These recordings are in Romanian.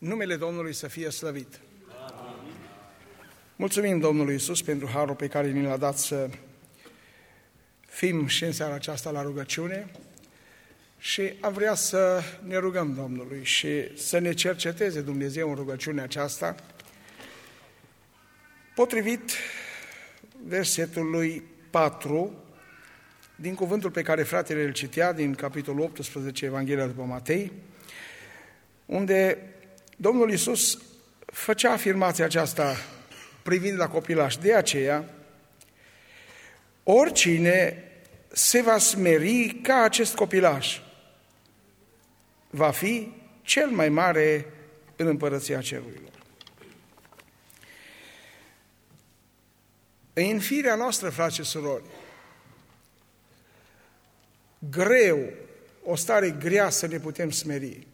Numele Domnului să fie slăvit. Amin. Mulțumim Domnului Iisus pentru harul pe care ni l-a dat să fim și în seara aceasta la rugăciune și am vrea să ne rugăm Domnului și să ne cerceteze Dumnezeu în rugăciunea aceasta potrivit versetului 4 din cuvântul pe care fratele îl citea din capitolul 18 Evanghelia după Matei, unde Domnul Iisus făcea afirmația aceasta privind la copilași. De aceea, oricine se va smeri ca acest copilaș va fi cel mai mare în împărăția cerurilor. În firea noastră, frați și surori, greu, o stare grea să ne putem smeri.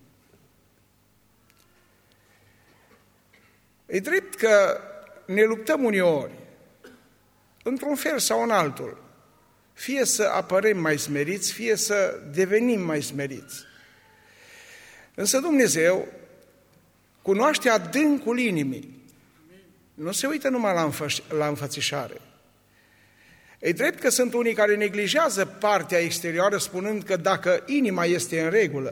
E drept că ne luptăm uneori, într-un fel sau în altul, fie să apărem mai smeriți, fie să devenim mai smeriți. Însă Dumnezeu cunoaște adâncul inimii. Nu se uită numai la înfățișare. E drept că sunt unii care neglijează partea exterioară, spunând că dacă inima este în regulă,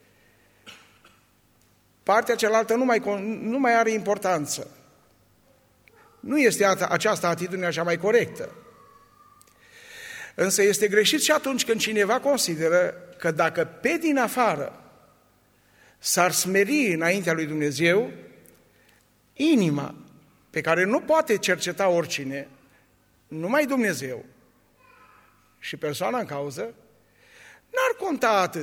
partea cealaltă nu mai are importanță. Nu este această atitudine cea mai corectă. Însă este greșit și atunci când cineva consideră că dacă pe din afară s-ar smeri înaintea lui Dumnezeu, inima pe care nu poate cerceta oricine, numai Dumnezeu și persoana în cauză, n-ar conta atât.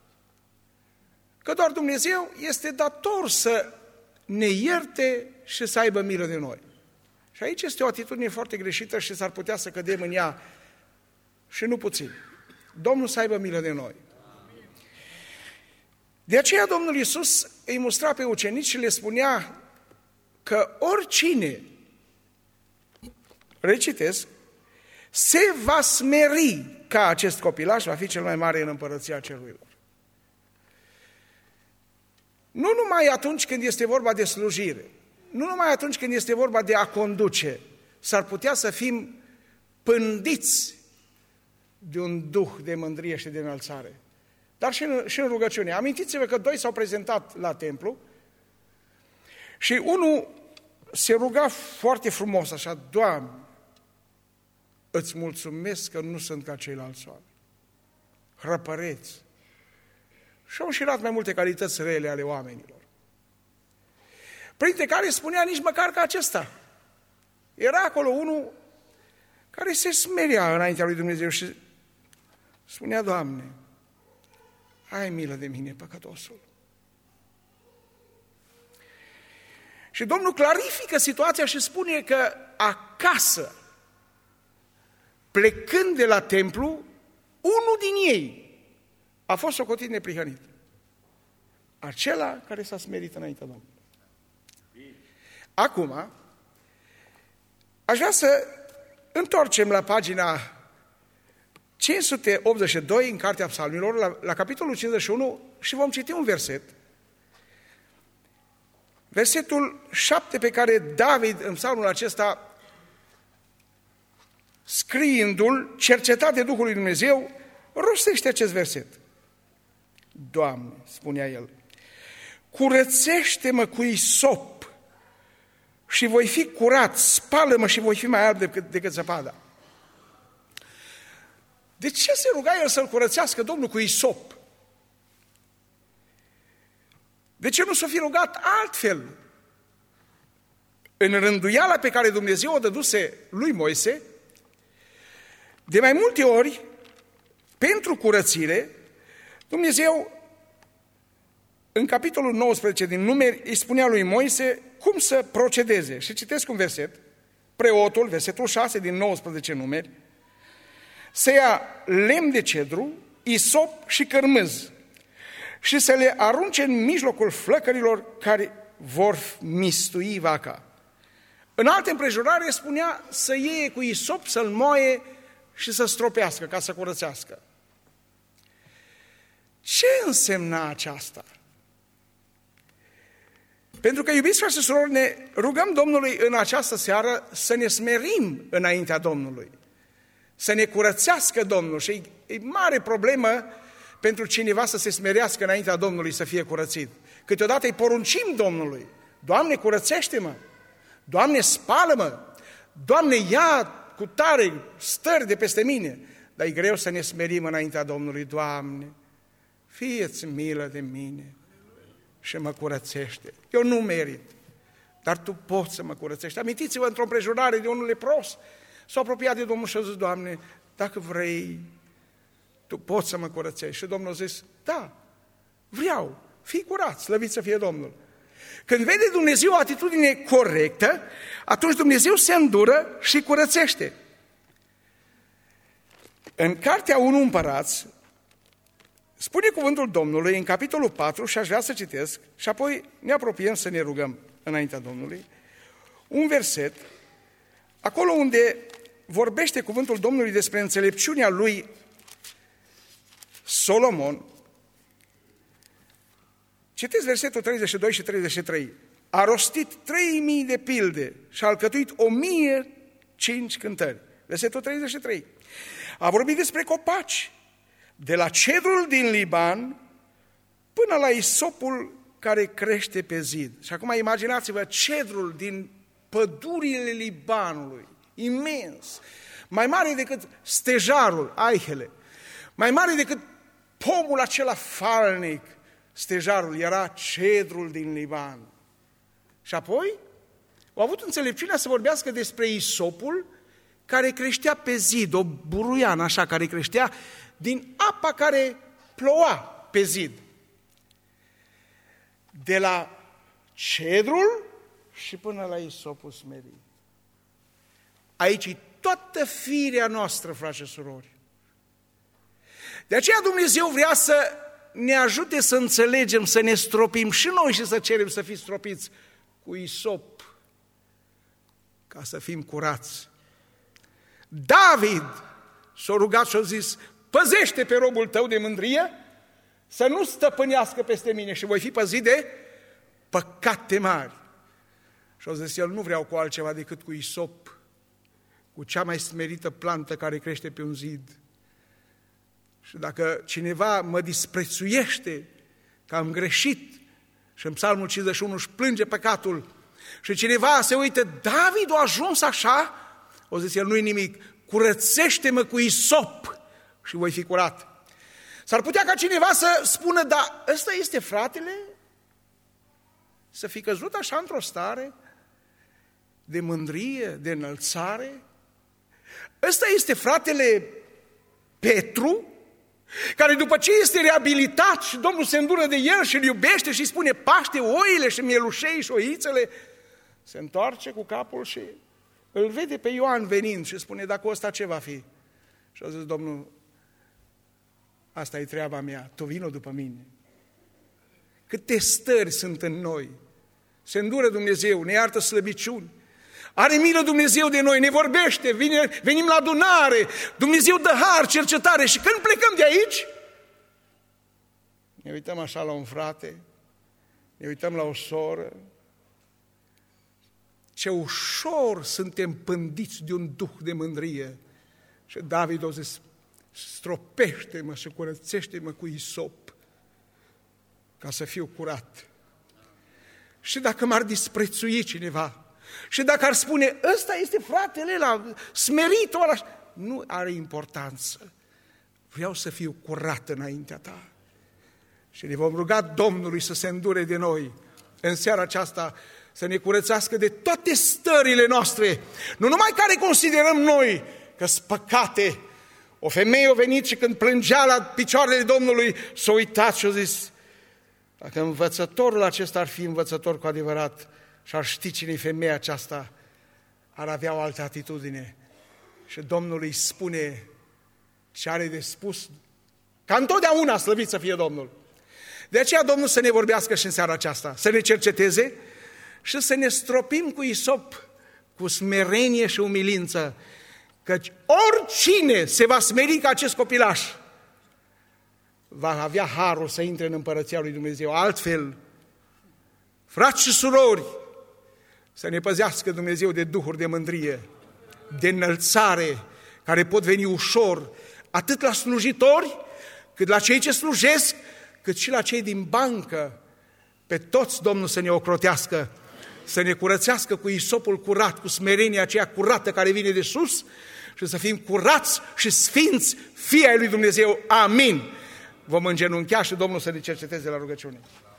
Că doar Dumnezeu este dator să ne ierte și să aibă milă de noi. Și aici este o atitudine foarte greșită și s-ar putea să cădem în ea și nu puțin. Domnul să aibă milă de noi. De aceea Domnul Iisus îi mustra pe ucenici și le spunea că oricine, recitesc, se va smeri ca acest copilaș, va fi cel mai mare în împărăția cerurilor. Nu numai atunci când este vorba de slujire, nu numai atunci când este vorba de a conduce, s-ar putea să fim pândiți de un duh de mândrie și de înălțare, dar și în rugăciune. Amintiți-vă că doi s-au prezentat la templu și unul se ruga foarte frumos, așa: Doamne, îți mulțumesc că nu sunt ca ceilalți oameni, hrăpăreți. Și au înșirat mai multe calități rele ale oamenilor, printre care spunea nici măcar ca acesta. Era acolo unul care se smerea înaintea lui Dumnezeu și spunea: Doamne, ai milă de mine, păcătosul. Și Domnul clarifică situația și spune că acasă, plecând de la templu, unul din ei a fost socotit neprihănit. Acela care s-a smerit înaintea Domnului. Acum, aș vrea să întoarcem la pagina 582 în Cartea Psalmilor, la capitolul 51, și vom citi un verset. Versetul 7 pe care David în psalmul acesta, scriindu-l, cercetat de Duhul lui Dumnezeu, rostește acest verset. Doamne, spunea el, curățește-mă cu isop și voi fi curat, spală-mă și voi fi mai alb decât zăpada. De ce se ruga el să-l curățească Domnul cu isop? De ce nu s-o fi rugat altfel? În rânduiala pe care Dumnezeu o dăduse lui Moise, de mai multe ori, pentru curățire, Dumnezeu, în capitolul 19 din Numeri, îi spunea lui Moise cum să procedeze. Și citesc un verset, preotul, versetul 6 din 19 Numeri, să ia lemn de cedru, isop și cărmâz și să le arunce în mijlocul flăcărilor care vor mistui vaca. În alte împrejurare spunea să iei cu isop, să-l moaie și să stropească, ca să curățească. Ce însemna aceasta? Pentru că, iubiți frați și surori, ne rugăm Domnului în această seară să ne smerim înaintea Domnului, să ne curățească Domnul. Și e mare problemă pentru cineva să se smerească înaintea Domnului, să fie curățit. Câteodată îi poruncim Domnului: Doamne, curățește-mă! Doamne, spală-mă! Doamne, ia cu tare stări de peste mine! Dar e greu să ne smerim înaintea Domnului: Doamne, fie-ți milă de mine și mă curățește. Eu nu merit, dar Tu poți să mă curățești. Amintiți-vă într-o împrejurare de unul lepros, s-a apropiat de Domnul și a zis: Doamne, dacă vrei, Tu poți să mă curățești. Și Domnul a zis: da, vreau, fii curat, slăvit să fie Domnul. Când vede Dumnezeu o atitudine corectă, atunci Dumnezeu se îndură și curățește. În Cartea 1 Împărați, spune cuvântul Domnului în capitolul 4, și aș vrea să citesc, și apoi ne apropiem să ne rugăm înaintea Domnului, un verset, acolo unde vorbește cuvântul Domnului despre înțelepciunea lui Solomon. Citesc versetul 32 și 33. A rostit 3000 de pilde și a alcătuit 1005 cântări. Versetul 33. A vorbit despre copaci, de la cedrul din Liban până la isopul care crește pe zid. Și acum imaginați-vă cedrul din pădurile Libanului, imens, mai mare decât stejarul, Aihele, mai mare decât pomul acela falnic, stejarul, era cedrul din Liban. Și apoi au avut înțelepciunea să vorbească despre isopul care creștea pe zid, o buruiană așa care creștea din apa care ploua pe zid. De la cedrul și până la isopul smerit. Aici e toată firea noastră, frați și surori. De aceea Dumnezeu vrea să ne ajute să înțelegem, să ne stropim și noi și să cerem să fim stropiți cu isop, ca să fim curați. David s-a rugat și a zis: păzește pe robul tău de mândrie, să nu stăpânească peste mine și voi fi păzit de păcate mari. Și a zis el: nu vreau cu altceva decât cu isop, cu cea mai smerită plantă care crește pe un zid. Și dacă cineva mă disprețuiește că am greșit, și în Psalmul 51 își plânge păcatul, și cineva se uită: David a ajuns așa? O zis el: nu-i nimic, curățește-mă cu isop și voi fi curat. S-ar putea ca cineva să spună: da, ăsta este fratele? Să fi căzut așa într-o stare de mândrie, de înălțare? Ăsta este fratele Petru, care după ce este reabilitat și Domnul se îndură de el și îl iubește și îi spune: paște oile și mielușei și oițele, se întoarce cu capul și îl vede pe Ioan venind și spune: dacă ăsta ce va fi? Și a zis Domnul: asta e treaba mea, tu vino după mine. Câte stări sunt în noi! Se îndură Dumnezeu, ne iartă slăbiciuni, are milă Dumnezeu de noi, ne vorbește, venim la adunare, Dumnezeu dă har, cercetare, și când plecăm de aici, ne uităm așa la un frate, ne uităm la o soră, ce ușor suntem pândiți de un duh de mândrie. Și David a zis: stropește-mă și curățește-mă cu isop, ca să fiu curat. Și dacă m-ar disprețui cineva, și dacă ar spune: ăsta este fratele ăla, smeritul ăla, nu are importanță. Vreau să fiu curat înaintea ta. Și ne vom ruga Domnului să se îndure de noi în seara aceasta, să ne curățească de toate stările noastre, nu numai care considerăm noi că sunt păcate. O femeie a venit și când plângea la picioarele Domnului, s-a uitat și a zis: dacă învățătorul acesta ar fi învățător cu adevărat și ar ști cine e femeia aceasta, ar avea o altă atitudine. Și Domnul îi spune ce are de spus, ca întotdeauna, slăvit să fie Domnul. De aceea Domnul să ne vorbească și în seara aceasta, să ne cerceteze și să ne stropim cu isop, cu smerenie și umilință, căci oricine se va smeri ca acest copilaș va avea harul să intre în împărăția lui Dumnezeu. Altfel, Frați și surori, să ne păzească Dumnezeu de duhuri de mândrie, de înălțare, care pot veni ușor, atât la slujitori, cât la cei ce slujesc, cât și la cei din bancă. Pe toți Domnul să ne ocrotească, să ne curățească cu isopul curat, cu smerenia aceea curată care vine de sus și să fim curați și sfinți fii ai lui Dumnezeu. Amin. Vom îngenunchea și Domnul să ne cerceteze la rugăciune.